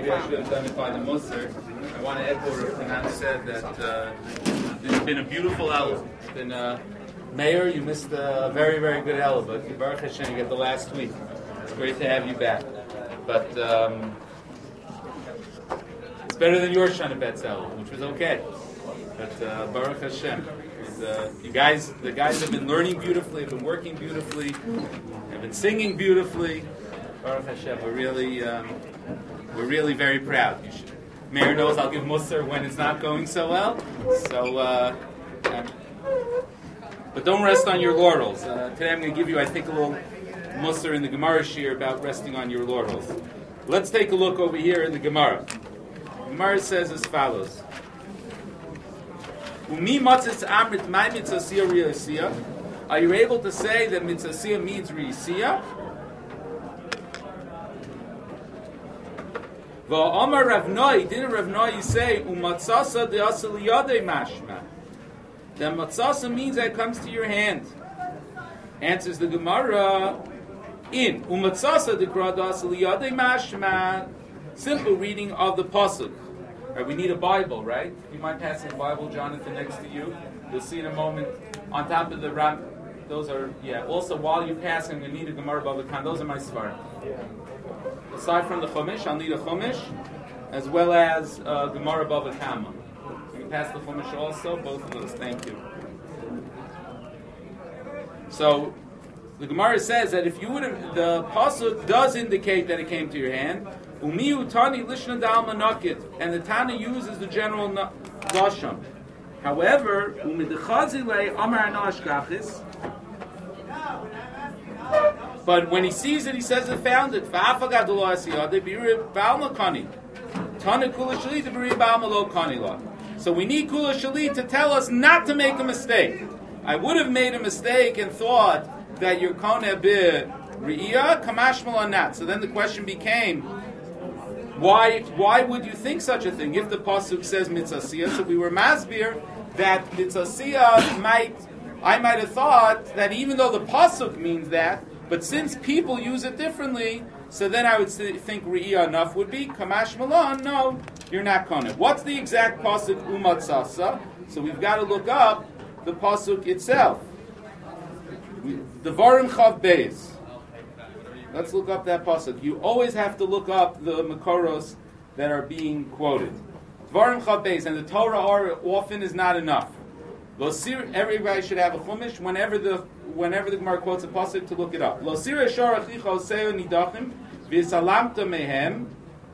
maybe I should have done it by the Musar. I want to echo what Hanan said that it's been a beautiful Ella. It's been Mayor, you missed a very, very good Ella, but Baruch Hashem, you get the last week. It's great to have you back. But it's better than your Shana Bet's Ella, which was okay. But Baruch Hashem. The guys have been learning beautifully, have been working beautifully, have been singing beautifully. Baruch Hashem, we're really very proud. Mayor knows I'll give Musar when it's not going so well. So, but don't rest on your laurels. Today I'm going to give you, I think, a little Musar in the Gemara Shir about resting on your laurels. Let's take a look over here in the Gemara. The Gemara says as follows. Are you able to say that mitzasiyah means reisiyah? V'omar Rav Noi, didn't Rav Noi say umatzasa de'asal yadei mashma? That matzasa means that it comes to your hand. Answers the Gemara in umatzasa de'kra de'asal yadei mashma. Simple reading of the pasuk. Right, we need a Bible, right? You mind passing the Bible, Jonathan, next to you? You'll see in a moment. On top of the ram, those are, also while you're passing, we need a Gemara Bava Khan. Those are my svarim. Aside from the Chumash, I'll need a Chumash, as well as Gemara Bava Kama. You can pass the Chumash also, both of those. Thank you. So, the Gemara says that if you would have, the pasuk does indicate that it came to your hand. Umiu tani lishna dal manakit, and the Tana uses the general dasham. However, umidchazile amar anashkachis. But when he sees it, he says it found it. Fa'afagadullah asiyade birib balmakani. Tana kula shalit birib balmalo kanila. So we need kula shalit to tell us not to make a mistake. I would have made a mistake and thought that you're kone bi re'iyah kamashmal on that. So then the question became, why would you think such a thing if the pasuk says mitzasiyah? So we were masbir that mitzasiyah I might have thought that even though the pasuk means that, but since people use it differently, so then I would think re'iyah enough would be kamash malon. No, you're not kone. What's the exact pasuk umatzasa? So we've got to look up the pasuk itself. The Varim Chav Beis. Let's look up that pasuk. You always have to look up the Makoros that are being quoted. Dvarim Chav Beis, and the Torah often is not enough. Everybody should have a chumash whenever the Gemara quotes a pasuk to look it up. Lo sira shor achicha oseo nidachim v'salamta mehem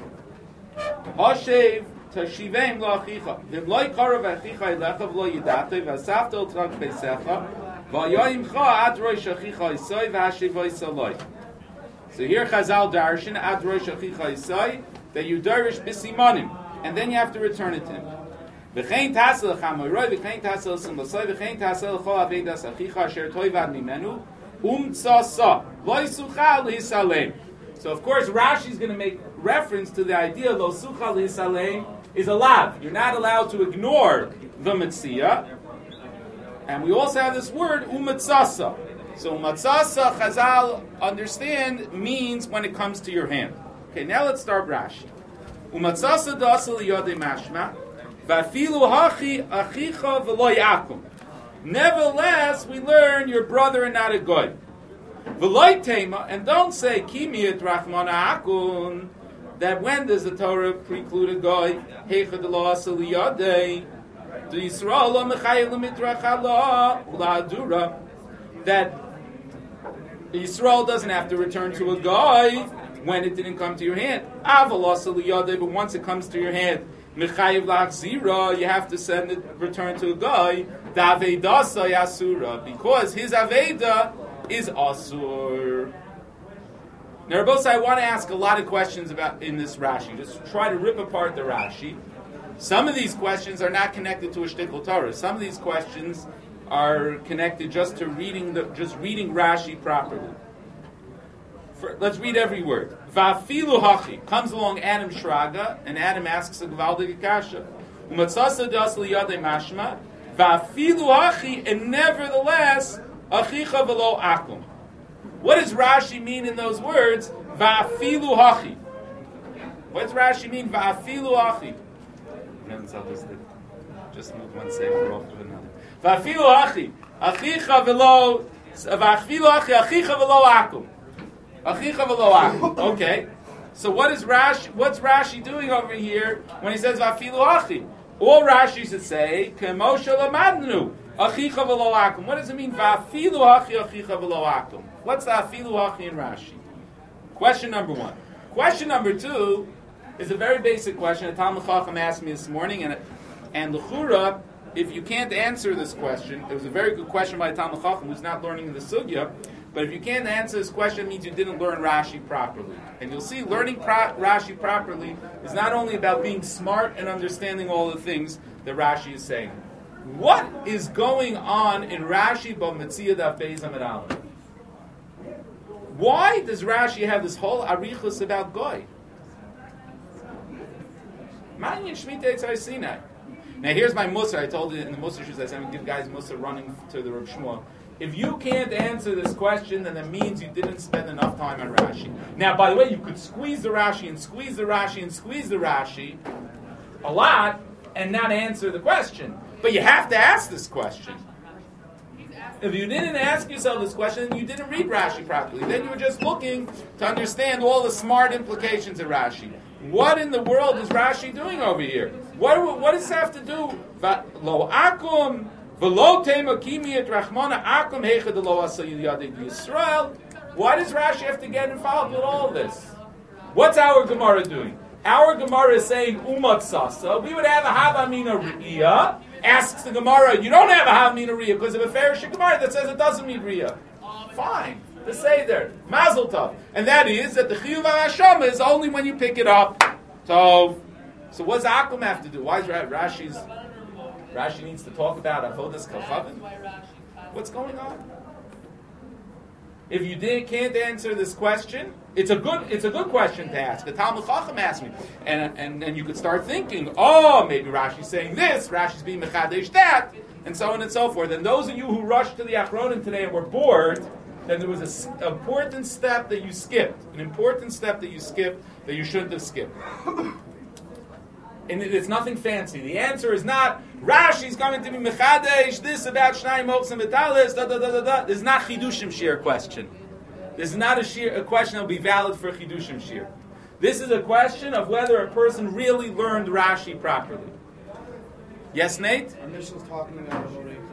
hashev tashivem lo achicha v'lo yikarav achicha elecha v'lo yidate v'asafta otrak beisecha v'ayayimcha ad rosh achicha isai v'hashev v'yisaloi. So here Chazal darshan ad rosh achicha isai that you darish b'simanim, and then you have to return it to him. V'chein tasel chamoyroi, v'chein tasel simlasoi, v'chein tasel chol avedas achicha asher toivad mimenu tzasa lo yisuchal hisalem. So of course Rashi is going to make reference to the idea lo suchal hisalem is a lav. You're not allowed to ignore the mitzvah. And we also have this word umatzasa. So umatzasa, Chazal understand means when it comes to your hand. Okay, now let's start Rashi. Umatzasa dasal yodei mashma. Nevertheless, we learn your brother and not a goy. And don't say that when does the Torah preclude a goy? That Yisrael doesn't have to return to a goy when it didn't come to your hand. But once it comes to your hand, Mechayiv lachzira, you have to send it, return to a guy. Davedasa yasura, because his aveda is asur. Now, Rabbi, I want to ask a lot of questions about in this Rashi. Just try to rip apart the Rashi. Some of these questions are not connected to a shtickle Torah. Some of these questions are connected just to reading Rashi properly. Let's read every word. Vafilu hachi comes along Adam Shraga, and Adam asks a Gvaldig Kasha. Umatzasa das liyadei mashma. Vafilu hachi, and nevertheless achicha v'lo akum. What does Rashi mean in those words? Vafilu hachi. What does Rashi mean? Va'afilu achi. Just move one sefer off of another. Va'afilu achi. Achicha v'lo. Va'afilu achi. Achicha v'lo akum. Achicha v'lo akum. Okay. So what's Rashi doing over here when he says Va'afilu achi? All Rashi should say, K'moshe lamadnu. Achicha v'lo akum. What does it mean? Va'afilu achi. Achicha v'lo akum. What's the afilu achi in Rashi? Question number one. Question number two is a very basic question. A Talmud Chacham asked me this morning, and l'chura, if you can't answer this question, it was a very good question by a Talmud Chacham who's not learning the sugya, but if you can't answer this question, it means you didn't learn Rashi properly. And you'll see, learning Rashi properly is not only about being smart and understanding all the things that Rashi is saying. What is going on in Rashi b'Metzia Daf Beis Amud Aleph? Why does Rashi have this whole arichus about Goy? Now here's my Musar. I told you in the Musar shoes, I said I'm going to give guys Musar running to the Rav Shmuel. If you can't answer this question, then it means you didn't spend enough time on Rashi. Now, by the way, you could squeeze the Rashi and squeeze the Rashi and squeeze the Rashi a lot and not answer the question. But you have to ask this question. If you didn't ask yourself this question, you didn't read Rashi properly. Then you were just looking to understand all the smart implications of Rashi. What in the world is Rashi doing over here? What does this have to do? Lo akum v'lo tema kimiyat rachmana akum heicha de lo asayil yadid Yisrael. Why does Rashi have to get involved with all of this? What's our Gemara doing? Our Gemara is saying umat sasa. We would have a havamina riyah. Asks the Gemara, you don't have a havamina riyah because of a fairish Gemara that says it doesn't mean riyah. Fine. To say there, Mazel Tov, and that is that the Chiyuv HaShama is only when you pick it up. So what does Akum have to do? Why is Rashi needs to talk about Avodas Kochavim? What's going on? If you can't answer this question, it's a good question to ask. The Talmud Chacham asked me, and you could start thinking, maybe Rashi's saying this, Rashi's being mechadesh that, and so on and so forth. And those of you who rushed to the Achronim today and were bored, then there was an important step that you skipped. An important step that you skipped that you shouldn't have skipped. And it's nothing fancy. The answer is not, Rashi's coming to be mechadesh, this about Shnai Mochs and Vitalis, da. This is not Chidushim Shir question. This is not a question that will be valid for Chidushim Shir. This is a question of whether a person really learned Rashi properly. Yes, Nate? Mishnah's talking about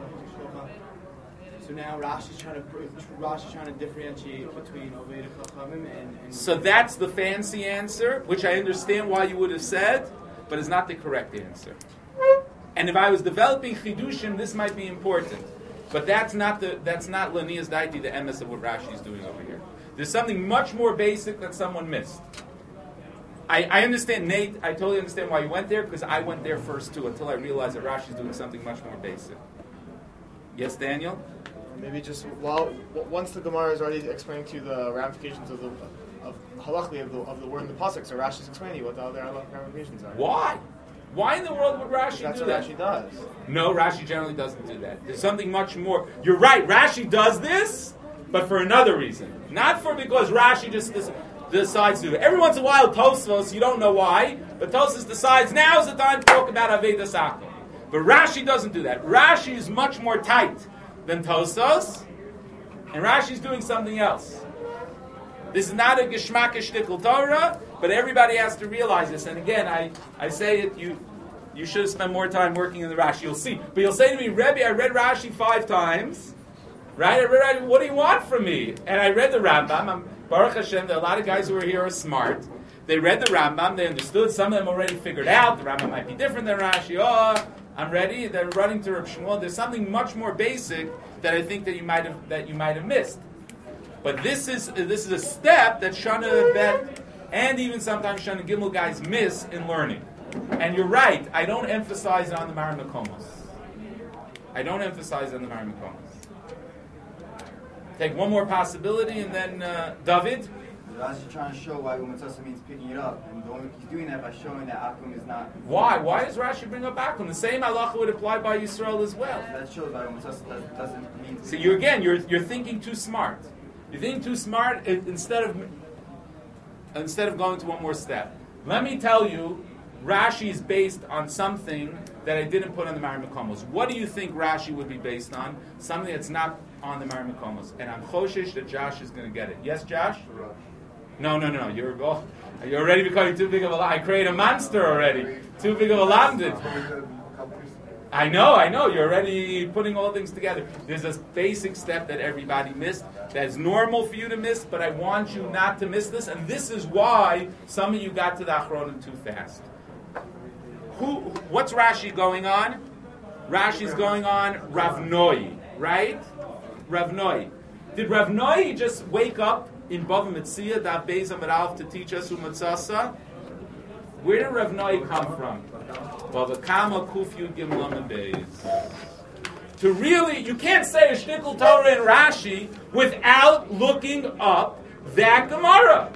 so now Rashi's trying to differentiate between Oveda Chachamim and... So that's the fancy answer, which I understand why you would have said, but is not the correct answer. And if I was developing Chidushim, this might be important. But that's not Lania's Daiti, the emes of what Rashi is doing over here. There's something much more basic that someone missed. I understand, Nate, I totally understand why you went there, because I went there first too, until I realized that Rashi is doing something much more basic. Yes, Daniel? Maybe just once the Gemara is already explaining to you the ramifications of halachically of the word in the pasuk, so Rashi's explaining what the other ramifications are. Why? Why in the world would Rashi do that? That's what Rashi does. No, Rashi generally doesn't do that. There's something much more. You're right, Rashi does this, but for another reason. Not because Rashi just decides to do it. Every once in a while, Tosfos, you don't know why, but Tosfos decides now's the time to talk about Avedas Akum. But Rashi doesn't do that. Rashi is much more tight than Tosfos, and Rashi's doing something else. This is not a Geshmak Shtikl Torah, but everybody has to realize this. And again, I say it, you should have spent more time working in the Rashi. You'll see. But you'll say to me, Rebbe, I read Rashi 5 times. Right? I read, what do you want from me? And I read the Rambam. Baruch Hashem, there are a lot of guys who are here are smart. They read the Rambam, they understood, some of them already figured out, the Rambam might be different than Rashi. I'm ready. They're running to Rav Shmuel. There's something much more basic that I think that you might have missed. But this is a step that Shana Bet and even sometimes Shana Gimel guys miss in learning. And you're right. I don't emphasize it on the Mar Makomos. Take one more possibility, and then David. Rashi trying to show why Umatzasa means picking it up, and he's doing that by showing that Akum is not. Why? Why does Rashi bring up Akum? The same halacha would apply by Yisrael as well. That shows why Umatzasa doesn't mean. So you're thinking too smart. You're thinking too smart instead of going to one more step. Let me tell you, Rashi is based on something that I didn't put on the Mareh Mekomos. What do you think Rashi would be based on? Something that's not on the Mareh Mekomos. And I'm choshish that Josh is going to get it. Yes, Josh? No. You're already becoming too big of a... I create a monster already. Too big of a lamdit. I know. You're already putting all things together. There's this basic step that everybody missed. That's normal for you to miss, but I want you not to miss this. And this is why some of you got to the Achronim too fast. What's Rashi going on? Rashi's going on Rav Noi, right? Rav Noi. Did Rav Noi just wake up in Bava Metzia, Daf Beis Amud Aleph, to teach us Umatzasa? Where did Rav Noi come from? Bava Kama Kuf Yud Gimel Amud Beis. To really, you can't say a shtickle Torah in Rashi without looking up that Gemara.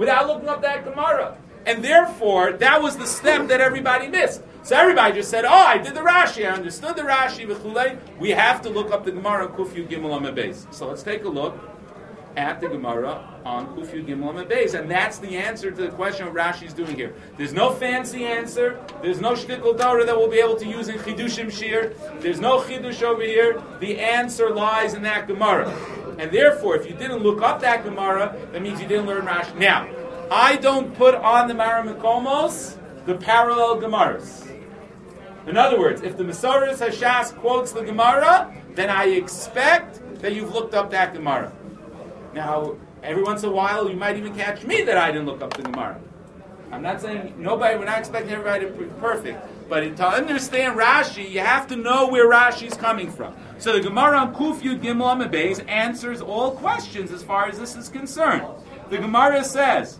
And therefore, that was the step that everybody missed. So everybody just said, I did the Rashi, I understood the Rashi, v'chulei. We have to look up the Gemara on Kuf Yud Gimel Amud Beis. So let's take a look at the Gemara on Kuf Yud Gimel Amud Beis. And that's the answer to the question of Rashi's doing here. There's no fancy answer. There's no shtickle Torah that we'll be able to use in Chidushim Shir. There's no Chidush over here. The answer lies in that Gemara. And therefore, if you didn't look up that Gemara, that means you didn't learn Rashi. Now, I don't put on the Mareh Mekomos the parallel Gemaras. In other words, if the Mesoros Hashas quotes the Gemara, then I expect that you've looked up that Gemara. Now, every once in a while, you might even catch me that I didn't look up the Gemara. I'm not saying we're not expecting everybody to be perfect, but to understand Rashi, you have to know where Rashi is coming from. So the Gemara on Kuf Yud Gimel Amud Beis answers all questions as far as this is concerned. The Gemara says,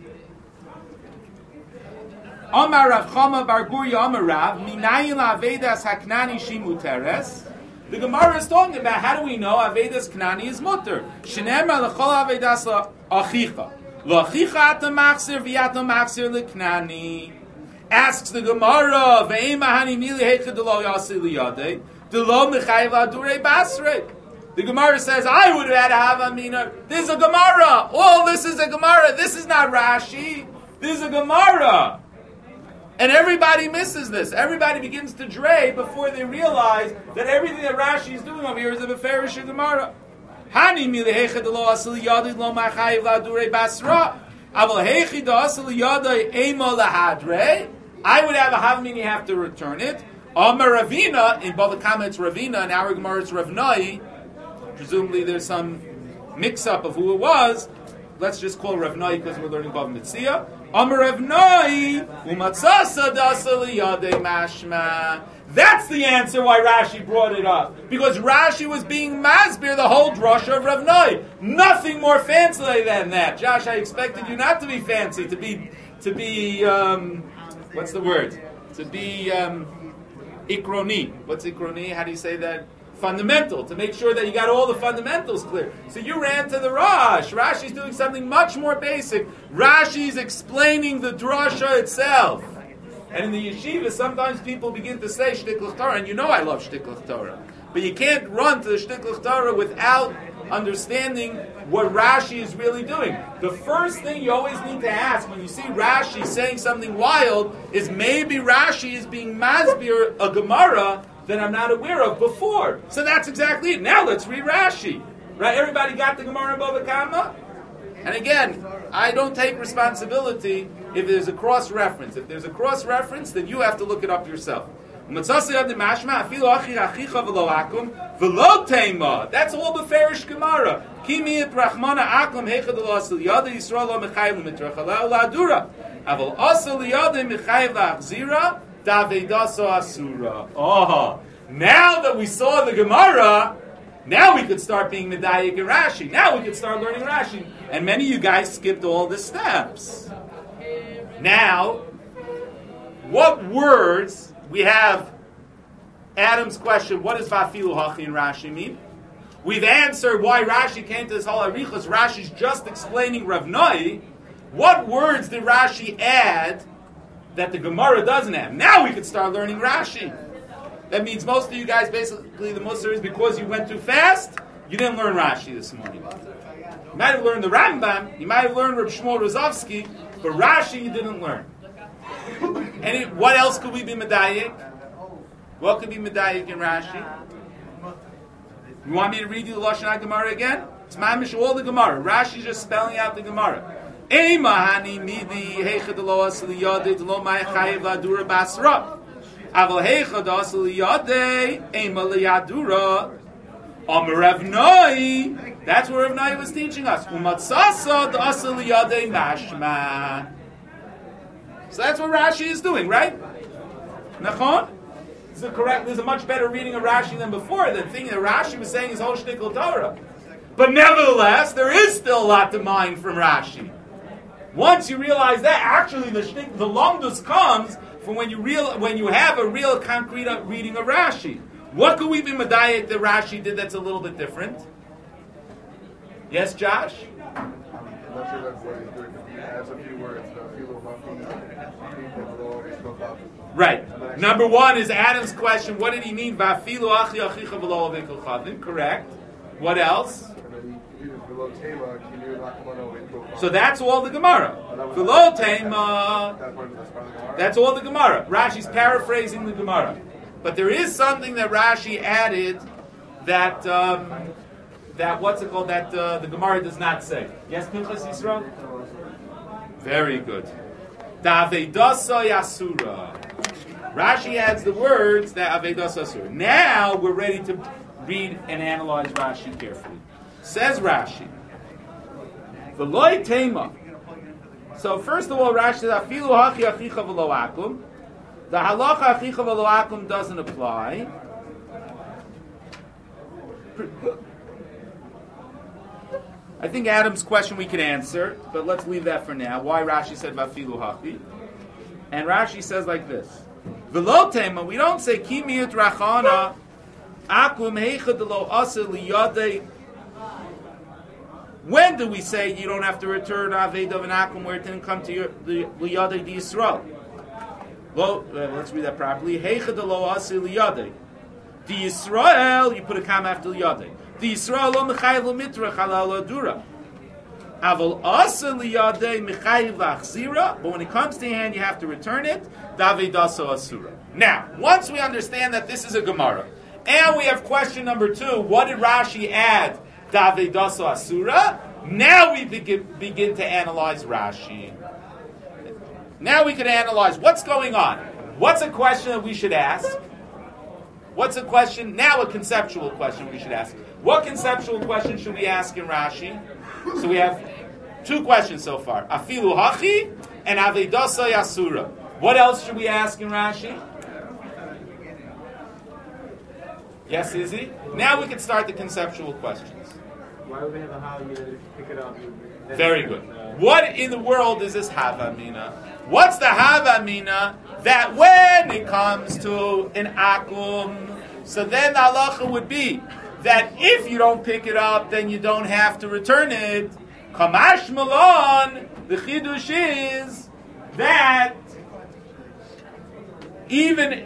Amar Rav Chama Bar Guria Amar Rav, Minayin la'avedas haknani shimu teres. The Gemara is talking about how do we know avedas knani is mutter. Shenemar lechol avedas achicha. L'achicha atam machzir v'yatam machzir leknani. Asks the Gemara, ve'ema hani mili hecha d'lo yasi liyadei, d'lo mechayiv l'adurei basrei. The Gemara says, I would have had to have Amina. This is a Gemara. All this is a Gemara. This is not Rashi. This is a Gemara. And everybody misses this. Everybody begins to dray before they realize that everything that Rashi is doing over here is a Beferish Gemara. Hani milehecha de lo asli yadid lo machayiv ladurei basra. Aval hechi de asli yadai ema lahadre. I would have a havmin, you have to return it. Amar Ravina, in Bava Kama it's Ravina, in our Gemara it's Rav Noi. Presumably there's some mix-up of who it was. Let's just call Rav Noi because we're learning Bava Metzia. Amar Rav Noi, umatzasa dasa liyadei mashma. That's the answer why Rashi brought it up. Because Rashi was being masbir the whole drasha of Rav Noi. Nothing more fancy than that. Josh, I expected you not to be fancy, to be what's the word? To be ikroni. What's ikroni? How do you say that? Fundamental, to make sure that you got all the fundamentals clear. So you ran to the Rash. Rashi's doing something much more basic. Rashi's explaining the drasha itself. And in the yeshiva, sometimes people begin to say Shtiklach Torah, and you know I love Shtiklach Torah. But you can't run to the Shtiklach Torah without understanding what Rashi is really doing. The first thing you always need to ask when you see Rashi saying something wild is maybe Rashi is being masbir a Gemara that I'm not aware of before. So that's exactly it. Now let's read Rashi. Right? Everybody got the Gemara in Bava Kama? And again, I don't take responsibility if there's a cross-reference. If there's a cross-reference, then you have to look it up yourself. That's all Beferish Gemara. Kimi et Rachmana Akum Heichad Asil Yada Yisrael Lo Mechayim Mitrachala Ladura. Aval Asil Yada Mechayim Lachzira Davedaso Asura. Oh, now that we saw the Gemara, now we could start being Medayik and Rashi. Now we could start learning Rashi. And many of you guys skipped all the steps. Now, what words we have? Adam's question, what does Vafilu Hachi and Rashi mean? We've answered why Rashi came to this whole Arichos. Rashi's just explaining Rav Noi. What words did Rashi add that the Gemara doesn't have? Now we could start learning Rashi. That means most of you guys, basically the Musar is because you went too fast, you didn't learn Rashi this morning. You might have learned the Rambam, you might have learned Reb Shmuel Rozovsky, but Rashi you didn't learn. What else could we be medayik? What could be medayik in Rashi? You want me to read you the Lashon HaGemara again? It's mamish all the Gemara. Rashi's just spelling out the Gemara. Eimahani midi heichad lo asli yadid lo ma'chayev ladura basra. Aval heichad asli yadid eima liyadura. Amar Rav Noi. That's where Rav Noi was teaching us. Umatzasa asli yadid mashma. So that's what Rashi is doing, right? Nachon? There's a much better reading of Rashi than before. The thing that Rashi was saying is whole shtickle Torah. But nevertheless, there is still a lot to mine from Rashi. Once you realize that, actually the lomdus comes from when you have a real concrete reading of Rashi. What could we be medayek that Rashi did that's a little bit different? Yes, Josh? I'm not sure that's what he's doing. He has a few words. Right. Number one is Adam's question. What did he mean? Correct. What else? So that's all the Gemara. That's all the Gemara. Rashi's paraphrasing the Gemara. But there is something that Rashi added that what's it called? That the Gemara does not say. Yes, Pinchas Yisrael? Very good. Davedasa Yasura. Rashi adds the words that Avedasa Yasura. Now we're ready to read and analyze Rashi carefully. Says Rashi, V'loi tema. So first of all, Rashi says, Afilu hachi achicha v'lo akum. The halacha achicha v'lo akum doesn't apply. I think Adam's question we could answer, but let's leave that for now. Why Rashi said Vafilu hachi. And Rashi says like this. V'lo tema, we don't say ki miut rachana akum heichad lo asa liyadei. When do we say you don't have to return Avedav and Akum where it didn't come to your Liyadei di Yisrael? Let's read that properly. Heichad lo asi Liyadei di Yisrael. You put a comma after Liyadei. Di Yisrael lo mechayiv lo mitra chalal adura. Aval asa Liyadei mechayiv lachzira. But when it comes to hand, you have to return it. Davidaso asura. Now, once we understand that this is a Gemara, and we have question number 2. What did Rashi add? Davidaso asura. Now we begin to analyze Rashi. Now we can analyze what's going on. What's a question that we should ask? What's a question? Now a conceptual question we should ask. What conceptual question should we ask in Rashi? So we have 2 questions so far. Afilu hachi and Avedasa Yasura. What else should we ask in Rashi? Yes, Izzy? Now we can start the conceptual questions. Why would we have a Havamina if you pick it up? Very good. What in the world is this Havamina? What's the Havamina that when it comes to an Akum, so then the halacha would be that if you don't pick it up, then you don't have to return it. Kamash Malon, the Chidush is that even...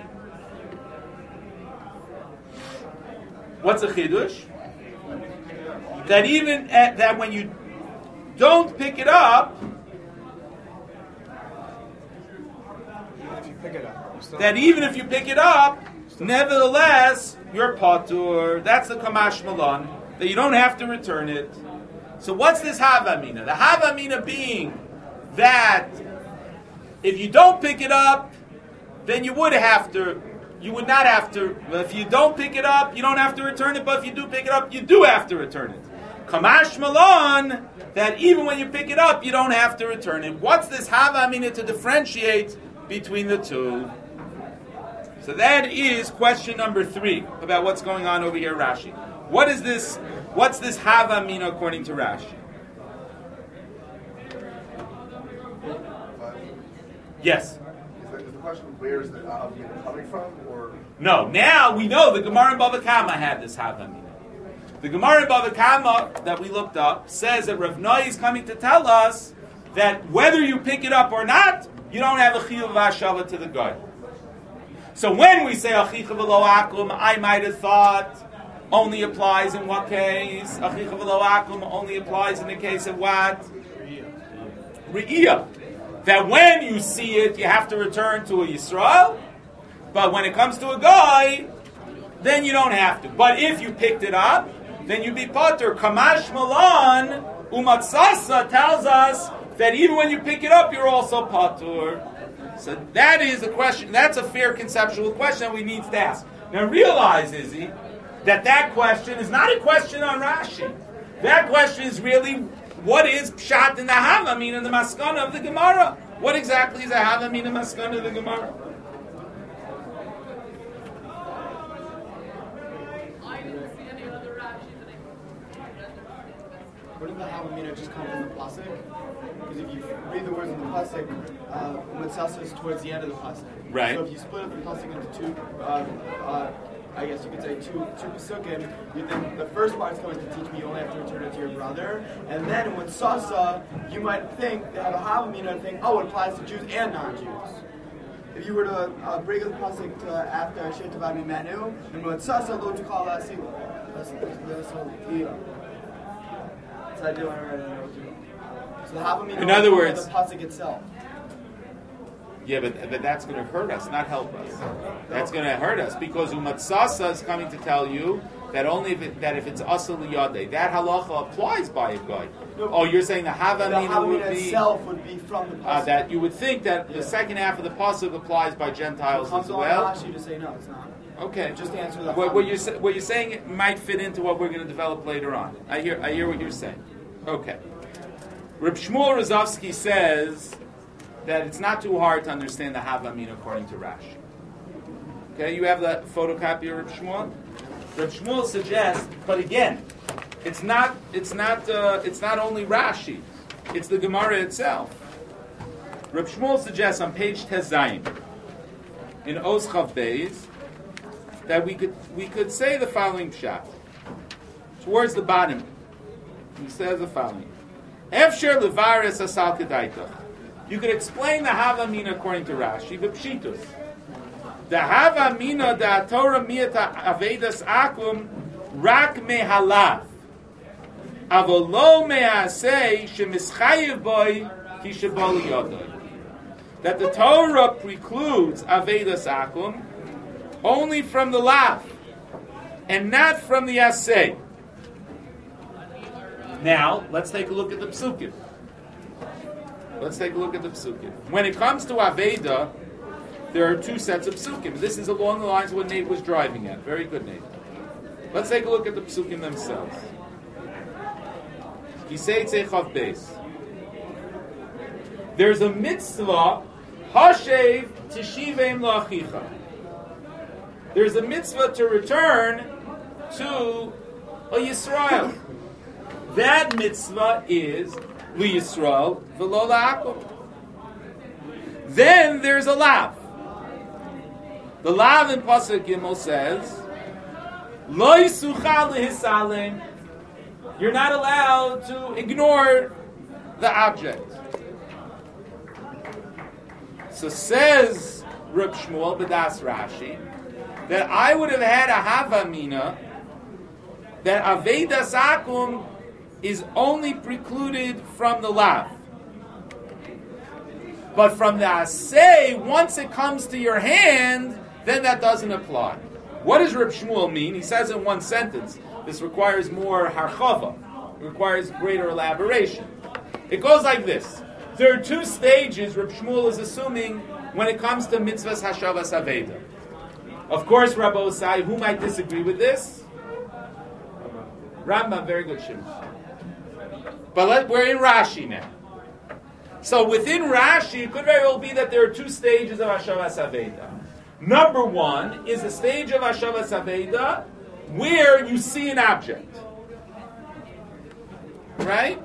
What's a Chidush? That even that when you don't pick it up, even if you pick it up, nevertheless you're patur. That's the kamash malan, that you don't have to return it. So what's this havamina? The havamina being that if you don't pick it up, then you would not have to. If you don't pick it up, you don't have to return it. But if you do pick it up, you do have to return it. Kamash Malon, that even when you pick it up, you don't have to return it. What's this Havamina to differentiate between the two? So that is question number 3 about what's going on over here, Rashi. What is this? What's this Havamina according to Rashi? Yes. Is the question where is the Havamina coming from, or no? Now we know the Gemara in Bava Kama had this Havamina. The Gemara in Bava Kama that we looked up says that Rav Noi is coming to tell us that whether you pick it up or not, you don't have a chiyuv v'ashava to the guy. So when we say achicha v'lo akum, I might have thought only applies in what case? Achicha v'lo akum only applies in the case of what? Re'iyah. that when you see it, you have to return to a Yisrael, but when it comes to a guy, then you don't have to. But if you picked it up, then you'd be patur. Kamash Malan Umatsasa tells us that even when you pick it up, you're also patur. So that is a question. That's a fair conceptual question that we need to ask. Now realize, Izzy, that question is not a question on Rashi. That question is really, what is pshat in the Havamin and the maskana of the Gemara? What exactly is a Havamin and maskana of the Gemara? Wouldn't the Havamina just come from the pasuk? Because if you read the words in the pasuk, Matzasa is towards the end of the pasuk. Right. So if you split up the pasuk into two, I guess you could say two pasukim, you think the first part's going to teach me you only have to return it to your brother, and then with Sasa, you might think they have a Havamina and think, oh, it applies to Jews and non-Jews. If you were to break up the pasuk to after Shetavad Mimenu, and with Sasa lo tukala asila. So the Havamina In other words, the pasuk itself. Yeah, but that's going to hurt us, not help us. That's going to hurt us because Umatsasa is coming to tell you that only if it's Asal Liyadeh, that halacha applies by a guy. No, you're saying the Havamina would be itself would be from the pasuk. That you would think that the second half of the pasuk applies by Gentiles as well. Rashi to say no, it's not. Okay, Just answer that. What you're saying it might fit into what we're going to develop later on. I hear what you're saying. Okay, Reb Shmuel Rozovsky says that it's not too hard to understand the Havamina according to Rashi. Okay, you have the photocopy of Reb Shmuel. Reb Shmuel suggests, but again, it's not only Rashi; it's the Gemara itself. Reb Shmuel suggests on page Tezayin in Oz Chav Beis that we could say the following pshat towards the bottom. He says the following: Efsher levares asal kedaitach. You could explain the Havamina according to Rashi, but Pshitus. The Havamina da Torah miata avedas akum rak mehalav. Avolo measei shemischayev boy kishabol yodoi. That the Torah precludes avedas akum only from the lav and not from the asay. Now, let's take a look at the psukim. When it comes to Aveda, there are two sets of psukim. This is along the lines of what Nate was driving at. Very good, Nate. Let's take a look at the psukim themselves. Kisei Chav Beis. There's a mitzvah, Hashev Tishivim La'achicha. There's a mitzvah to return to a Yisrael. That mitzvah is Yisrael v'lo la'akum. Then there's a lav. The lav in Pasuk Gimel says, Lo yisuchal lehisalem. You're not allowed to ignore the object. So says Reb Shmuel B'das Rashi that I would have had a Havamina that Avedas Akum is only precluded from the lav. But from the asay, once it comes to your hand, then that doesn't apply. What does Reb Shmuel mean? He says in one sentence. This requires more harchava. It requires greater elaboration. It goes like this. There are two stages Reb Shmuel is assuming when it comes to mitzvahs hashavas aveda. Of course, Rabbi Osai, who might disagree with this? Rambam, very good, Shimon. But we're in Rashi now. So within Rashi, it could very well be that there are two stages of Hashavas Aveda. Number one is the stage of Hashavas Aveda where you see an object. Right?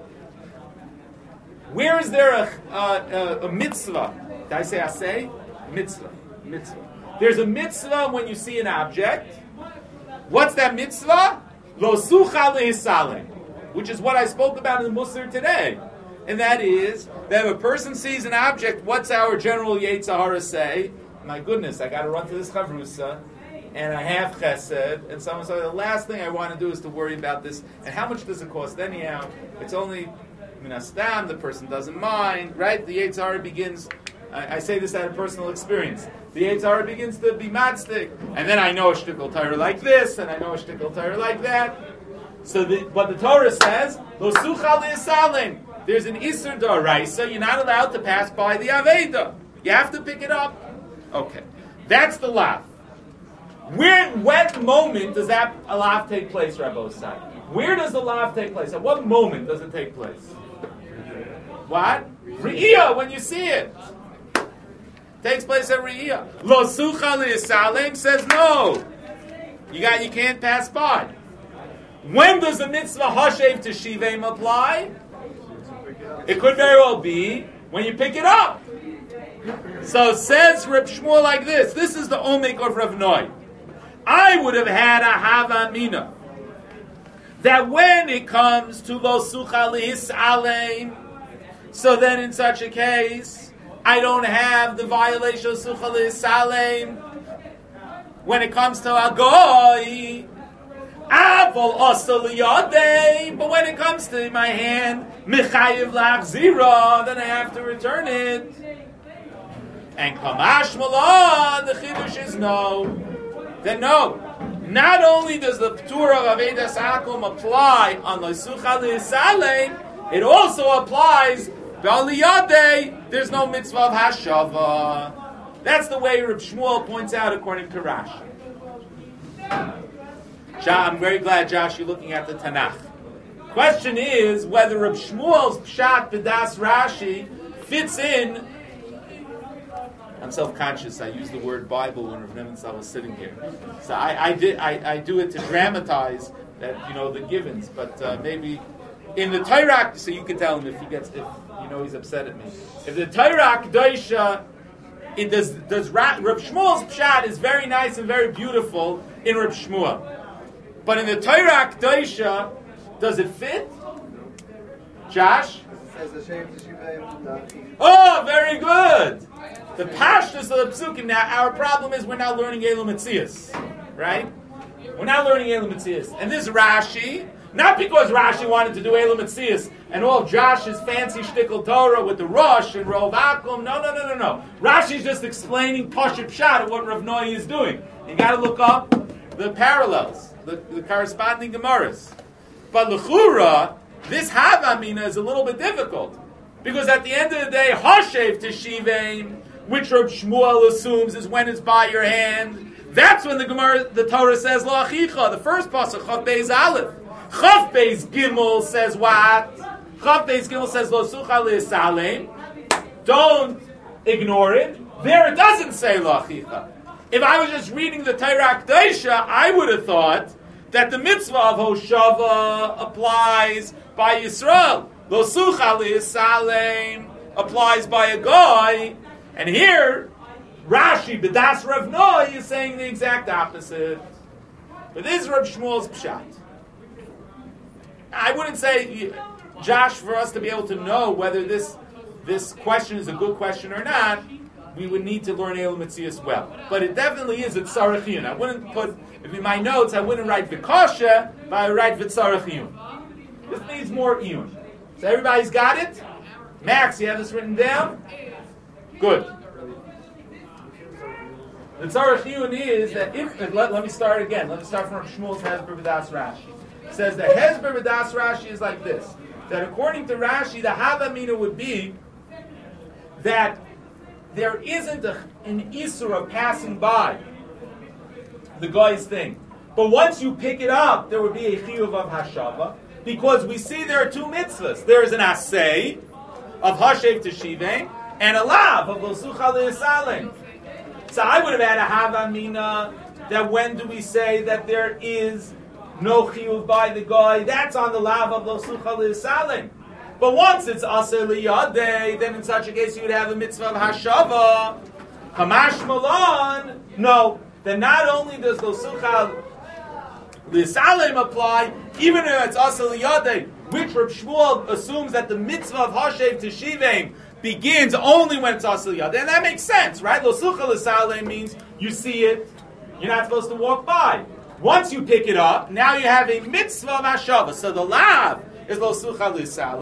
Where is there a mitzvah? Did I say asay? Mitzvah. There's a mitzvah when you see an object. What's that mitzvah? Lo sucha lehisalem. Which is what I spoke about in the Musar today. And that is, that if a person sees an object, what's our general Yetzirah say? My goodness, I got to run to this chavrusa, and I have chesed, and someone said, the last thing I want to do is to worry about this, and how much does it cost anyhow? It's only minastam, the person doesn't mind, right? The Yetzer Hara begins, I say this out of personal experience, the Yetzer Hara begins to be matzik, and then I know a shtickle Torah like this, and I know a shtickle Torah like that. So, but the Torah says, Lo sucha li'esalem. There's an Isser D'Oraisa, you're not allowed to pass by the Aveda. You have to pick it up. Okay. That's the lav. What moment does that lav take place, Rabbi Osai? Where does the lav take place? At what moment does it take place? What? Re'iyah, when you see it. Takes place at Re'iyah. Lo sucha li'esalem says no. You can't pass by. When does the mitzvah hashev to shiveim apply? It could very well be when you pick it up. So says Reb Shmuel like this. This is the omek of Rav Noi. I would have had a hava mina that when it comes to lo sucha li'is'aleim, so then in such a case, I don't have the violation of sucha li'is'aleim when it comes to a goy. But when it comes to my hand, mechayiv lachzira, then I have to return it. And kamash malon, the chidush is no. Then no. Not only does the P'tur of Avedas Akum apply on Lesucha Li'Salem, it also applies B'aliyadeh. There's no mitzvah of hashava. That's the way Reb Shmuel points out according to Rashi. I'm very glad, Josh, you're looking at the Tanakh. Question is whether Reb Shmuel's Pshat B'das Rashi fits in. I'm self-conscious. I use the word Bible when Rav Nemenzel was sitting here, so I do it to dramatize that the givens. But maybe in the Torah, so you can tell him if he's upset at me. If the Torah Kedosha, it does Reb Shmuel's Pshat is very nice and very beautiful in Reb Shmuel. But in the Torah Kedosha, does it fit? Josh? Oh, very good. The pashtus of the psukim. Now, our problem is we're now learning Eilu Metzias, right? We're now learning Eilu Metzias. And this Rashi, not because Rashi wanted to do Eilu Metzias and all Josh's fancy shtickle Torah with the Rosh and Rov Akum. No. Rashi's just explaining Pashup Pshat of what Rav Noi is doing. You got to look up the parallels, the corresponding Gemaras. But L'chura, this Havamina is a little bit difficult. Because at the end of the day, Hashev Teshivein, which Reb Shmuel assumes is when it's by your hand, that's when the Torah says, Lo Achicha, the first pasuk, Chav Beis Aleph. Chav Beis Gimel says what? Chav Beis Gimel says, Lo Sucha Li'Salem. Don't ignore it. There it doesn't say Lo Achicha. If I was just reading the Torah Kedosha, I would have thought that the mitzvah of Hoshava applies by Yisrael. Lo sucha li'Salem applies by a guy, and here Rashi B'das Rav Noi is saying the exact opposite. But this is Reb Shmuel's pshat. I wouldn't say, Josh, for us to be able to know whether this question is a good question or not, we would need to learn Eilu Metzias well. But it definitely is a tzarechiyun. I wouldn't put, if in my notes, I wouldn't write v'kosha, but I would write v'tzarechiyun. This needs more iyun. So everybody's got it? Max, you have this written down? Good. The tzarech iyun is that let me start again. Let me start from Shmuel's Hezber B'das Rashi. It says the Hezber B'das Rashi is like this. That according to Rashi, the Havamina would be that there isn't an Isur of passing by the guy's thing. But once you pick it up, there would be a Chiyuv of Hashava. Because we see there are two mitzvahs. There is an asay of Hashev Teshiveh and a lav of Lo Sucha Li'Salem. So I would have had a Havamina that when do we say that there is no chiyuv by the guy? That's on the lav of Lo Sucha Li'Salem. But once it's Aseh Liyadeh, then in such a case you would have a mitzvah of Hashava. Hamash Malan. No. Then not only does Lo Sucha Li'Salem apply, even if it's Aseh Liyadeh, which Reb Shmuel assumes that the mitzvah of Hashev Teshiveh begins only when it's Aseh Liyadeh. And that makes sense, right? Lo Sucha Li'Salem means you see it, you're not supposed to walk by. Once you pick it up, now you have a mitzvah of Hashava. So the lav is Lo Sucha Li'Salem.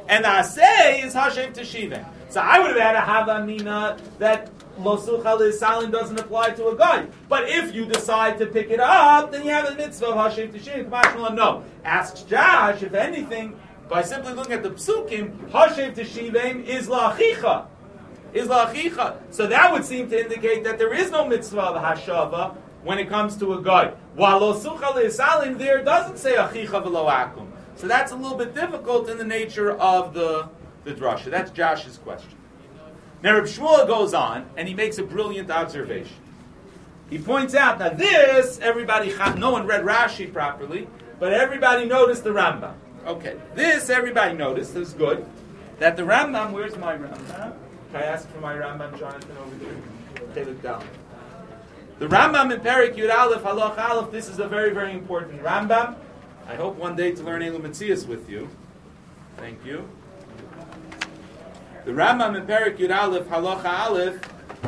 And the asay is hashem teshivim. So I would have had a havamina that lo sucha l'salin doesn't apply to a guy. But if you decide to pick it up, then you have the mitzvah of hashem teshivim. No. Asks Josh, if anything, by simply looking at the psukim, hashem teshivim is la'achicha. So that would seem to indicate that there is no mitzvah of hashava when it comes to a guy. While lo sucha l'salin there doesn't say achicha v'lo akum. So that's a little bit difficult in the nature of the drasha. That's Josh's question. Now Reb Shmuel goes on and he makes a brilliant observation. He points out, now this, no one read Rashi properly, but everybody noticed the Rambam. Okay, this everybody noticed, this is good, that the Rambam, where's my Rambam? Can I ask for my Rambam, Jonathan, over there? Okay, look down. The Rambam in Perek Yud Aleph, Halach Aleph, this is a very, very important Rambam. I hope one day to learn Eilu Metzias with you. Thank you. The Rambam in Perek Yud Aleph, Halacha Aleph,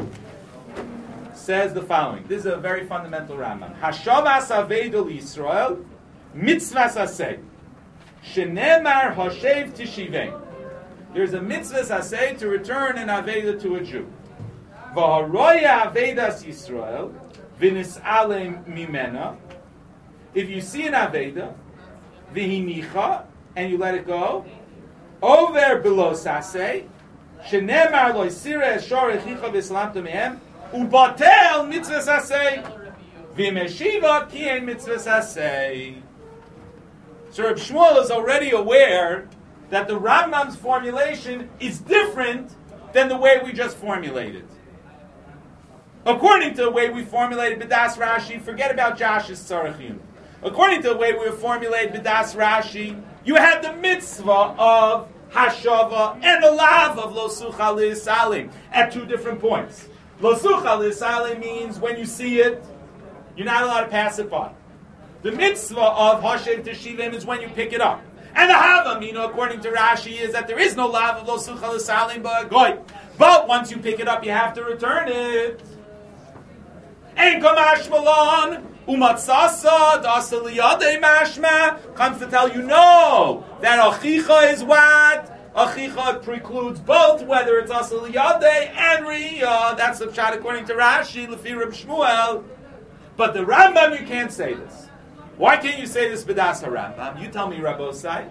says the following. This is a very fundamental Rambam. Hashavas Avedol Yisrael, mitzvahs aseh. Shenemar Hashev Tishivim. There's a mitzvah aseh to return an Aveda to a Jew. V'haroya Avedas Yisrael, v'nis'alem mimena. If you see an Aveda, v'hinicha, and you let it go, over below saseh, shenemar lo yisira eshor echicha v'islamta mehem, ubatel mitzvah saseh, v'imeshiva ki ein mitzvah saseh. So Reb Shmuel is already aware that the Rambam's formulation is different than the way we just formulated. According to the way we formulated B'das Rashi, forget about Josh's tzarechim. According to the way we formulated B'das Rashi, you had the mitzvah of Hashava and the lav of Lo Sucha L'Salim at two different points. Lo Sucha L'Salim means when you see it, you're not allowed to pass it by. The mitzvah of Hashem Teshivim is when you pick it up. And the Havamina, according to Rashi, is that there is no lav of Lo Sucha L'Salim but a goy. But once you pick it up, you have to return it. Ein kamash malon. Umatzasa dasa liyadei mashma comes to tell you no, that achicha is what? Achicha precludes both, whether it's asa liyadei and riyah. That's the pshat according to Rashi, lefi Reb Shmuel. But the Rambam, you can't say this. Why can't you say this b'das Rambam? You tell me, Rabbosai.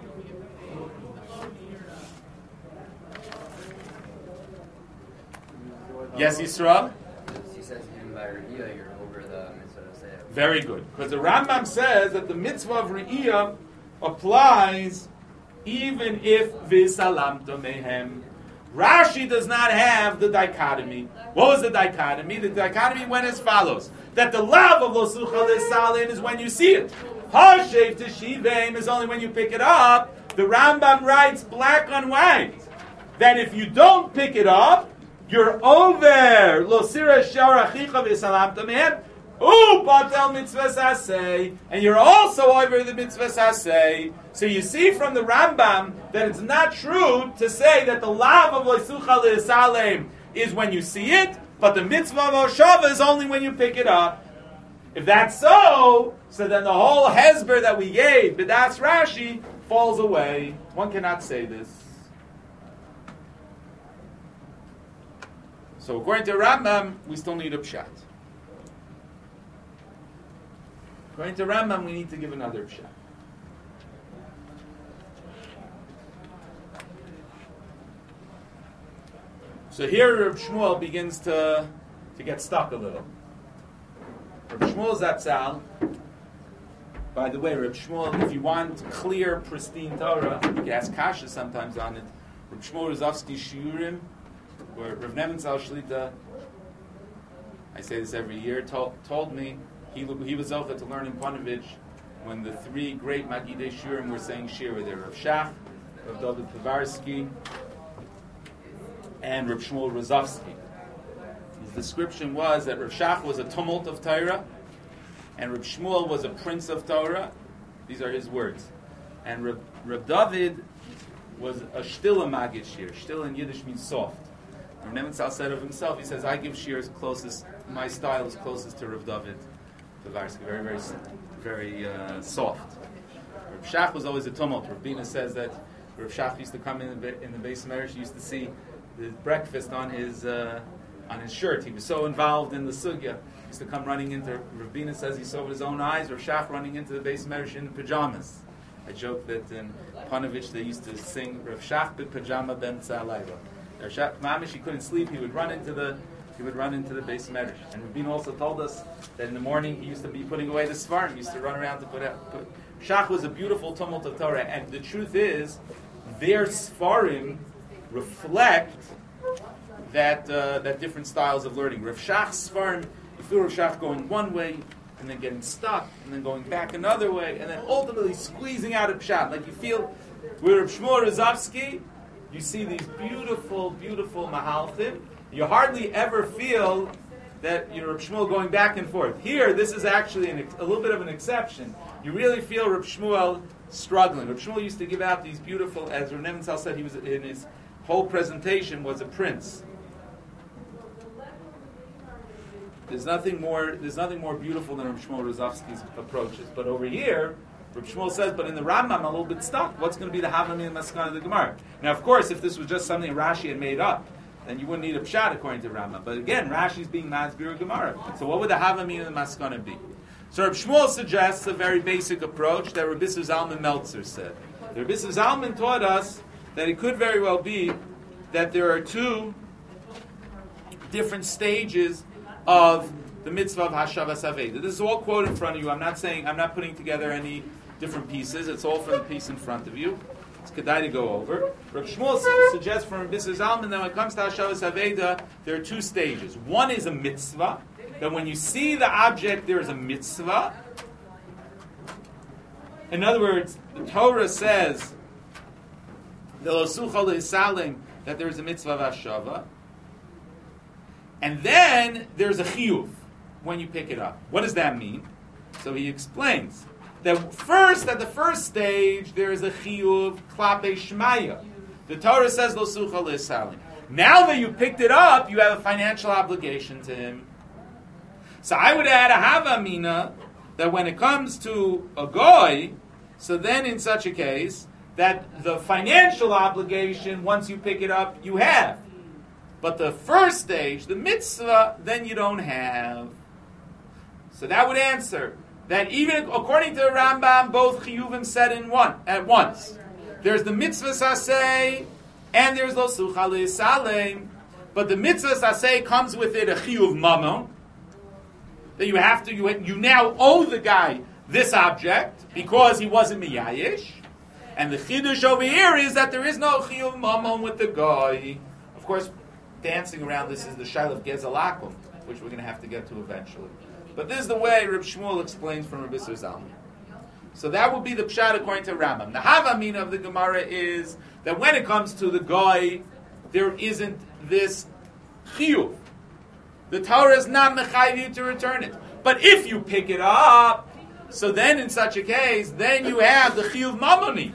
Yes, Yisrael? He says him by riyah, you're over the mitzvah. Very good. Because the Rambam says that the mitzvah of Re'iyah applies even if V'salamta mehem. Rashi does not have the dichotomy. What was the dichotomy? The dichotomy went as follows. That the lav of Lo Sucha L'Salim is when you see it. Hashev Teshivim is only when you pick it up. The Rambam writes black on white that if you don't pick it up, you're over. Lo sira shar achicha V'salamta mehem. Ooh, batel mitzvah saseh, and you're also over the mitzvah saseh. So you see from the Rambam that it's not true to say that the lav of loisucha le'salem is when you see it, but the mitzvah of Oshava is only when you pick it up. If that's so then the whole hezber that we gave, B'das Rashi, falls away. One cannot say this. So according to Rambam, we still need a pshat. According to Rambam, we need to give another pshat. So here Reb Shmuel begins to get stuck a little. Reb Shmuel Zatzal, by the way, Reb Shmuel, if you want clear, pristine Torah, you can ask Kasha sometimes on it. Reb Shmuel Rozovsky's Shiurim, where Reb Nebenzahl Shlita, I say this every year, told me, he was zocha to learn in Panovich when the three great Magidei Shurim were saying Shira there. Rav Shach, Rav David Povarsky, and Rav Shmuel Rozovsky. His description was that Rav Shach was a tumult of Torah, and Rav Shmuel was a prince of Torah. These are his words. And Rav David was a shtila Magid Shir. Shtil in Yiddish means soft. Rav Nebenzahl said of himself, he says, I give Shirs closest, my style is closest to Rav David. Very, very, very soft. Rav Shach was always a tumult. Rav Bina says that Rav Shach used to come in the Beis Medrash. You used to see the breakfast on his shirt. He was so involved in the sugya. He used to come running into. Rabina says he saw with his own eyes Rav Shach running into the Beis Medrash in pajamas. I joke that in Panovich they used to sing Rav Shach pajama ben tza'alayla. Rav Shach mamish, he couldn't sleep. He would run into the Beis Medrash. And Rabina also told us that in the morning he used to be putting away the svarim. He used to run around to put. Shach was a beautiful tumult of Torah, and the truth is, their svarim reflect that different styles of learning. Rav Shach's svarim, you feel Rav Shach going one way, and then getting stuck, and then going back another way, and then ultimately squeezing out a pshat. Like you feel, with Rav Shmuel Rozovsky, you see these beautiful, beautiful mahalchim. You hardly ever feel that you're Rav Shmuel going back and forth. Here, this is actually a little bit of an exception. You really feel Rav Shmuel struggling. Rav Shmuel used to give out these beautiful, as Rav Nebenzahl said, he was in his whole presentation was a prince. There's nothing more beautiful than Rav Shmuel Rozovsky's approaches. But over here, Rav Shmuel says, but in the Rambam, I'm a little bit stuck. What's going to be the Havamina and Maskana of the Gemara? Now, of course, if this was just something Rashi had made up, then you wouldn't need a pshat according to Rambam. But again, Rashi's being Masbir Gemara. So what would the Havamina and the Maskana be? So Rav Shmuel suggests a very basic approach that Rabbi Zalman Meltzer said. Rabbi Zalman taught us that it could very well be that there are two different stages of the mitzvah of Hashavas Aveda. This is all quote in front of you. I'm not putting together any different pieces. It's all from the piece in front of you. It's kedai to go over. Rav Shmuel suggests from Rabbi Zalman that when it comes to Hashavas Aveda, there are two stages. One is a mitzvah, that when you see the object, there is a mitzvah. In other words, the Torah says that there is a mitzvah of Hashava. And then there's a chiyuv when you pick it up. What does that mean? So he explains that at the first stage, there is a chiyuv klape shmaya. The Torah says lo sucha le'salim. Now that you picked it up, you have a financial obligation to him. So I would add a havamina that when it comes to a goy, so then in such a case, that the financial obligation, once you pick it up, you have. But the first stage, the mitzvah, then you don't have. So that would answer that even according to the Rambam, both chiyuvim said at once. There's the mitzvah saseh, and there's lo sucha le'salem. But the mitzvah saseh comes with it a chiyuv mamon, that you now owe the guy this object because he wasn't miyayish. And the chidush over here is that there is no chiyuv mamon with the guy. Of course, dancing around this is the shail of gezalakum, which we're going to have to get to eventually. But this is the way Reb Shmuel explains from Rabbi Zalman. So that would be the pshat according to Rambam. The havamina of the Gemara is that when it comes to the guy, there isn't this chiyuv. The Torah is not mechayiv you to return it. But if you pick it up, so then in such a case, then you have the chiyuv mamoni.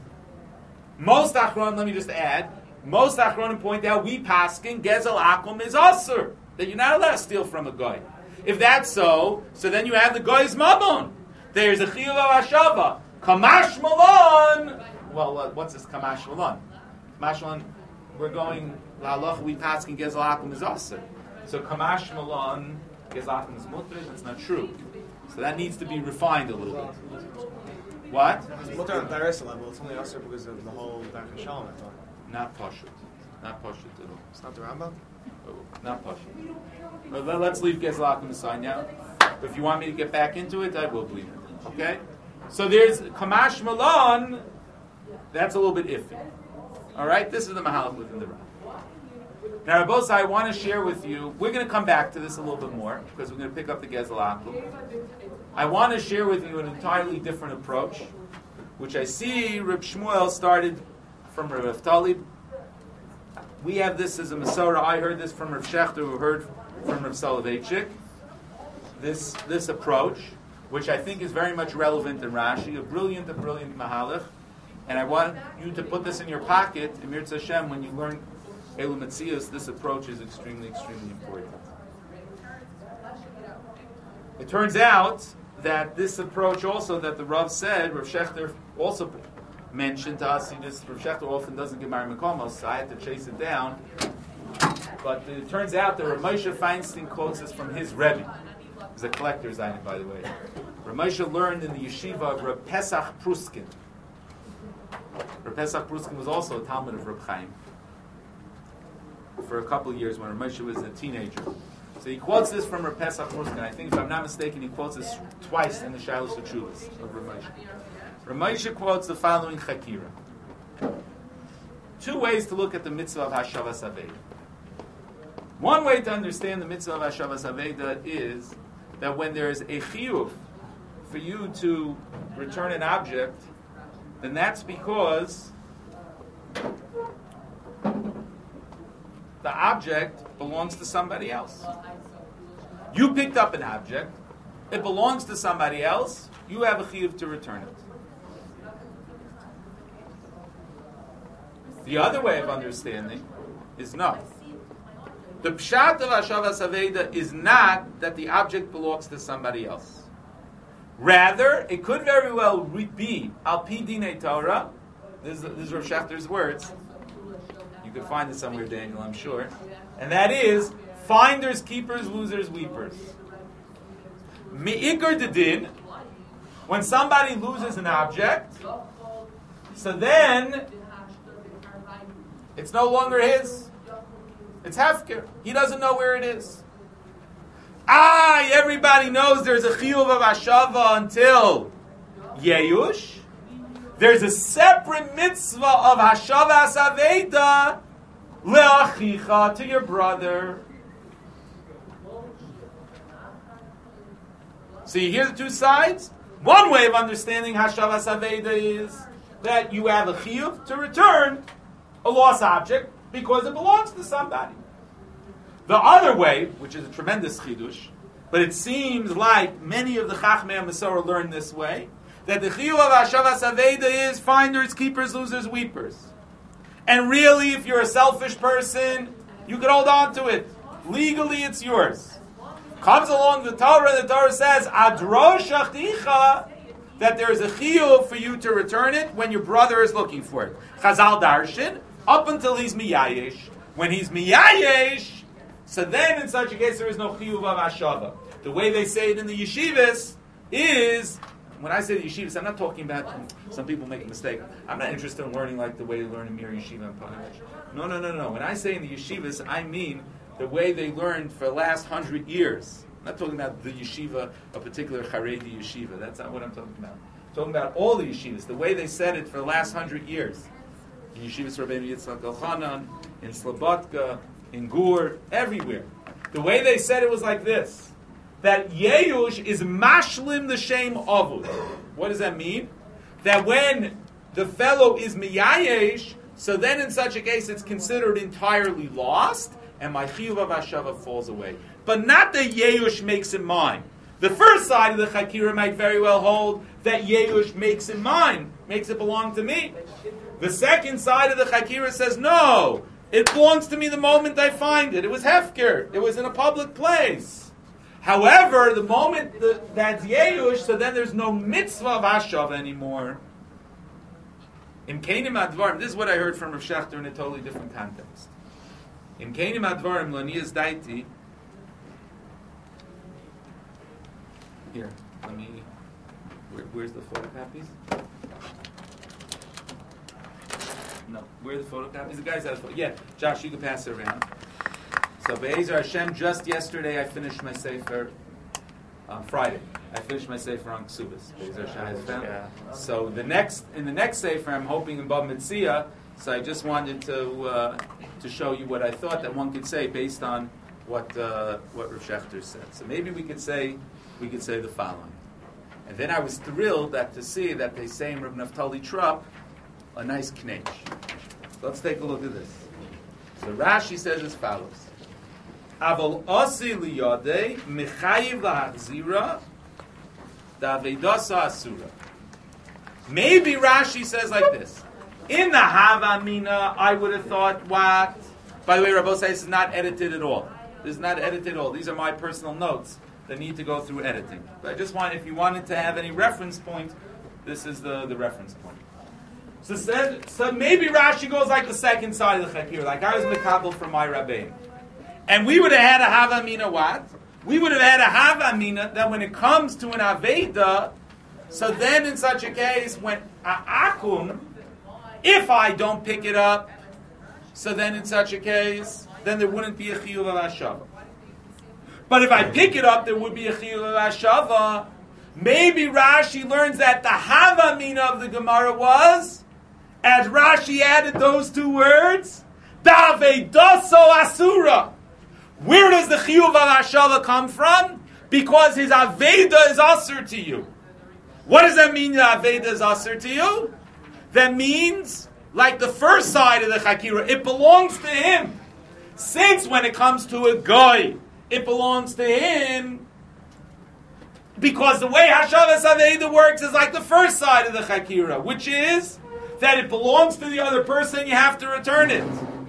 Most achron, let me just add, most achronim point out we paskin gezel akum is asur, that you're not allowed to steal from a guy. If that's so then you have the guy's mamon. There's a chiyuv of hashava. Kamash malon. Well, what's this kamash malon? Kamash malon, we're going la'alach we paskin gezel akum is asur. So kamash malon gezel akum is mutter. That's not true. So that needs to be refined a little bit. What? It's mutter on Darasa level. It's only asur because of the whole Darkei Shalom, I thought. Not pashut. Not pashut at all. It's not the Rambam? Oh, not pashut. But let's leave Gezalakim aside now. If you want me to get back into it, I will believe it. Okay? So there's Kamash Malon. That's a little bit iffy. Alright? This is the Mahalach within the Rambam. Now, Rabbos, I want to share with you, we're going to come back to this a little bit more, because we're going to pick up the Gezalakim. I want to share with you an entirely different approach, which I see Reb Shmuel started from Rav Talib. We have this as a Masorah. I heard this from Rav Shechter, who heard from Rav Soloveitchik. This approach, which I think is very much relevant in Rashi, a brilliant Mahalach. And I want you to put this in your pocket, Emir Tzashem, when you learn Elu Metzias, this approach is extremely, extremely important. It turns out that this approach also that the Rav said, Rav Shechter also mentioned to us. Rav Shechter often doesn't get Gemara Mekomos, so I had to chase it down. But it turns out that Rav Moshe Feinstein quotes this from his Rebbe. He's a collector's item, by the way. Rav Moshe learned in the yeshiva of Rav Pesach Pruskin. Rav Pesach Pruskin was also a Talmud of Rav Chaim for a couple of years when Rav Moshe was a teenager. So he quotes this from Rav Pesach Pruskin. I think, if I'm not mistaken, he quotes this twice in the Shiloh Sechuvas of Rav Moshe. Rav Moshe quotes the following Chakira. Two ways to look at the mitzvah of Hashavas Aveda. One way to understand the mitzvah of Hashavas Aveda is that when there is a chiyuv for you to return an object, then that's because the object belongs to somebody else. You picked up an object, it belongs to somebody else, you have a chiyuv to return it. The other way of understanding is no. The pshat of Hashavas Aveda is not that the object belongs to somebody else. Rather, it could very well be al pi dinei Torah. This is Rav Shechter's words. You could find it somewhere, Daniel, I'm sure. And that is finders, keepers, losers, weepers. Me'ikar dedin, when somebody loses an object, so then it's no longer his. It's hefker. He doesn't know where it is. Everybody knows there's a chiyuv of hashava until Yeyush. There's a separate mitzvah of hashavas aveda le'achicha, to your brother. So you hear the two sides? One way of understanding hashavas aveda is that you have a chiyuv to return a lost object because it belongs to somebody. The other way, which is a tremendous chidush, but it seems like many of the Chachmei HaMasorah learn this way, that the chiyuv of Hashavas Aveda is finders, keepers, losers, weepers. And really, if you're a selfish person, you can hold on to it. Legally, it's yours. Comes along the Torah, and the Torah says, Adro shachticha, that there is a chiyuv for you to return it when your brother is looking for it. Chazal darshan, up until he's miyayesh. When he's miyayesh, so then in such a case there is no chiyuv of hashava. The way they say it in the yeshivas is, when I say the yeshivas, I'm not talking about, some people make a mistake, I'm not interested in learning like the way they learn in Mir Yeshiva and Panach. No. When I say in the yeshivas, I mean the way they learned for the last 100 years. I'm not talking about the yeshiva, a particular Haredi yeshiva. That's not what I'm talking about. I'm talking about all the yeshivas, the way they said it for the last 100 years. In Yeshivas Rabbeinu Yitzchak Elchanan, in Slobodka, in Gur, everywhere. The way they said it was like this, that Yeyush is mashlim the shem avud. What does that mean? That when the fellow is miyayesh, so then in such a case it's considered entirely lost, and my chiyuv of hashava falls away. But not that Yeyush makes it mine. The first side of the Chakira might very well hold that Yeyush makes it mine, makes it belong to me. The second side of the Chakira says, no, it belongs to me the moment I find it. It was hefker. It was in a public place. However, the moment that's Yeyush, so then there's no mitzvah of Hashav anymore. In Keinim Advarim, this is what I heard from Rav Shechter in a totally different context. In Keinim Advarim, Lanias Daiti, here, let me, where's the photocopies? No, where are the photocopies? The guys have a photo. Yeah, Josh, you can pass it around. So, Be'ezer Hashem, just yesterday I finished my Sefer, Friday. I finished my Sefer on Ksubas. Be'ezer Hashem. So, in the next Sefer, I'm hoping in Bava Metzia, so I just wanted to show you what I thought that one could say based on what Rav Shechter said. So maybe we could say the following. And then I was thrilled to see that they say in Rav Naftali Trupp, a nice knech. Let's take a look at this. So Rashi says as follows: Aval osi liyadei mechayiv lahachzira davedasa asura. Maybe Rashi says like this: in the Havamina, I would have thought what? By the way, Rabbi says this is not edited at all. This is not edited at all. These are my personal notes that need to go through editing. But I just want, if you wanted to have any reference point, this is the reference point. So maybe Rashi goes like the second side of the Chakira, like I was Mekabel from my Rabbein. And we would have had a Havamina what? We would have had a Havamina that when it comes to an Aveda, so then in such a case, when Akum, if I don't pick it up, so then in such a case, then there wouldn't be a Chiyuv of Hashava. But if I pick it up, there would be a Chiyuv of Hashava. Maybe Rashi learns that the Havamina of the Gemara was, as Rashi added those two words, Davedaso Asura. Where does the Chiyuv of Hashava come from? Because his Aveda is Asur to you. What does that mean that Aveda is Asur to you? That means, like the first side of the Chakira, it belongs to him. Since when it comes to a guy, it belongs to him, because the way Hashavas Aveda works is like the first side of the Chakira, which is that it belongs to the other person, you have to return it.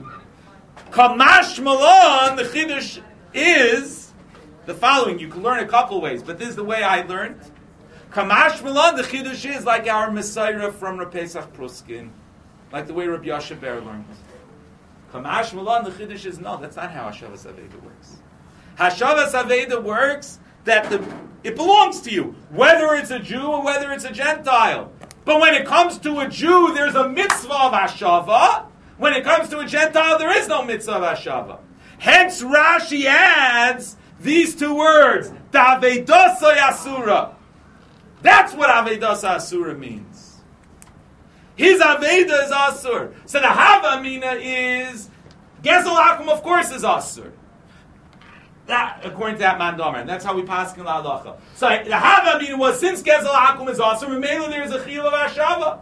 Kamash Malan, the Chiddush is the following. You can learn a couple ways, but this is the way I learned. Kamash Malan, the Chiddush is like our Messiah from Rav Pesach Pruskin, like the way Rabbi Yasha Ber learned. Kamash Malan, the Chiddush is no, that's not how Hashavas Aveda works. Hashavas Aveda works that it belongs to you, whether it's a Jew or whether it's a Gentile. But when it comes to a Jew, there's a mitzvah of Hashava. When it comes to a Gentile, there is no mitzvah of Hashava. Hence, Rashi adds these two words, Davedasa Asura. That's what Avedasa Asura means. His Aveda is Asur. So the Havamina is, Gezel Akum, of course, is Asur. That, according to that Mandomer, and that's how we pass in La Halacha. So the Havamina was, since Gezel Akum is Asur, Memela there is a Chiyuv of Hashava.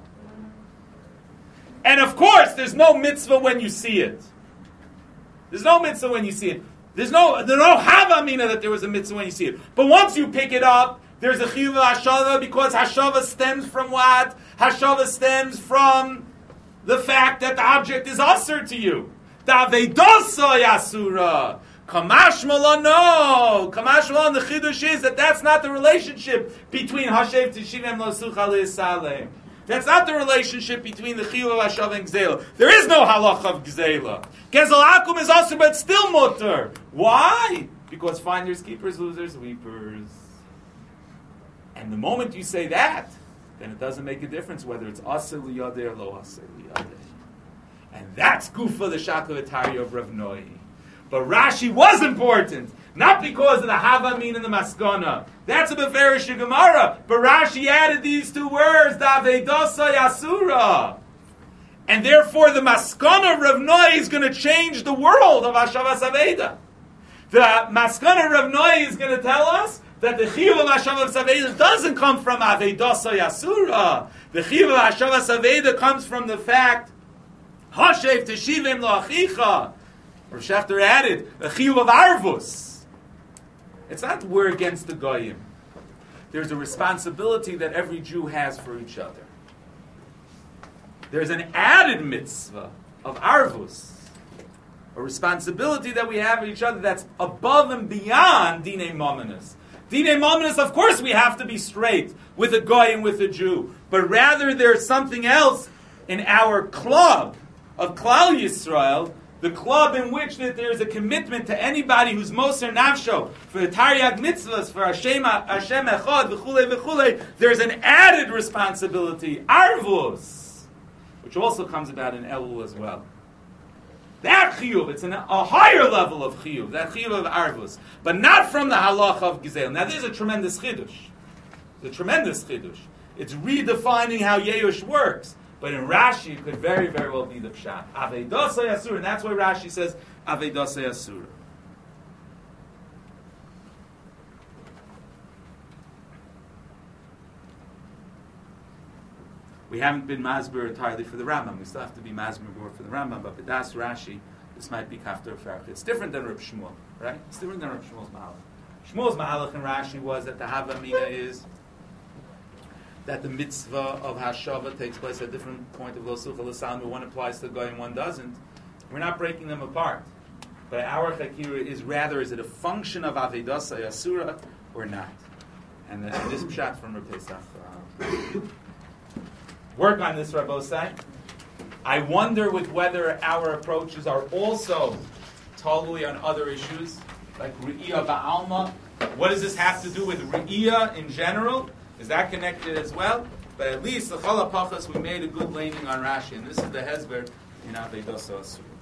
And of course, there's no mitzvah when you see it. There's no mitzvah when you see it. There's no Havamina that there was a mitzvah when you see it. But once you pick it up, there's a Chiyuv of Hashava, because Hashava stems from what? Hashava stems from the fact that the object is Asur to you. Davedasa Yasura. Kamash Malan, no. Kamash Malan, the Chiddush is that that's not the relationship between Hashev Tishivim Losucha Le'Salem. That's not the relationship between the Chiyuv of Hashava and Gzela. There is no halacha of Gzela. Gezel Akum is also, but still mutter. Why? Because finders, keepers, losers, weepers. And the moment you say that, then it doesn't make a difference whether it's Asir Liyadeh or Lo Asir Liyadeh. And that's Gufa the Shakavatari of Rav Noi. But Rashi was important, not because of the Havamin and the Maskana. That's a Beferish Gemara. But Rashi added these two words, Davedasa Yasura. And therefore the Maskana of Rav Noi is going to change the world of Hashavas Aveda. The Maskana of Rav Noi is going to tell us that the Chiyuv of Hashavas Aveda doesn't come from Avedasa Yasura. The Chiyuv of Hashavas Aveda comes from the fact, Hashev Teshivim Lo'achicha. Rav Shechter added, a Chiyuv of Arvus. It's not we're against the Goyim. There's a responsibility that every Jew has for each other. There's an added mitzvah of Arvus. A responsibility that we have for each other that's above and beyond Dinei Mominus. Dinei Mominus, of course, we have to be straight with a Goy and with a Jew. But rather there's something else in our club of Klal Yisrael, the club in which that there's a commitment to anybody who's Moser Nafsho, for the Taryag Mitzvahs, for Hashem Echad, v'chulei, there's an added responsibility, Arvus, which also comes about in Elul as well. That chiyuv, it's a higher level of chiyuv, that chiyuv of Arvus, but not from the halacha of Gizel. Now there's a tremendous chiddush. It's a tremendous chiddush. It's redefining how Yeush works. But in Rashi, it could very, very well be the pshat. Avedasa Yasura, and that's why Rashi says Avedasa Yasura. We haven't been masber entirely for the Rambam. We still have to be masber more for the Rambam. But B'das Rashi, this might be kafter farach. It's different than Reb Shmuel, right? It's different than Reb Shmuel's mahalach. Shmuel's mahalach in Rashi was that the Havamina is that the mitzvah of Hashava takes place at a different point of Lo Sucha L'Salem, where one applies to the Goy and one doesn't. We're not breaking them apart. But our Chakira is rather, is it a function of Avedasa Yasura or not? And this pshat from Rav Pesach. work on this, Rabbosai. I wonder with whether our approaches are also totally on other issues, like Re'iyah Ba'alma. What does this have to do with Re'iyah in general? Is that connected as well? But at least, the Chala Pachas, we made a good landing on Rashi, and this is the Hezber in Avodos Hashem.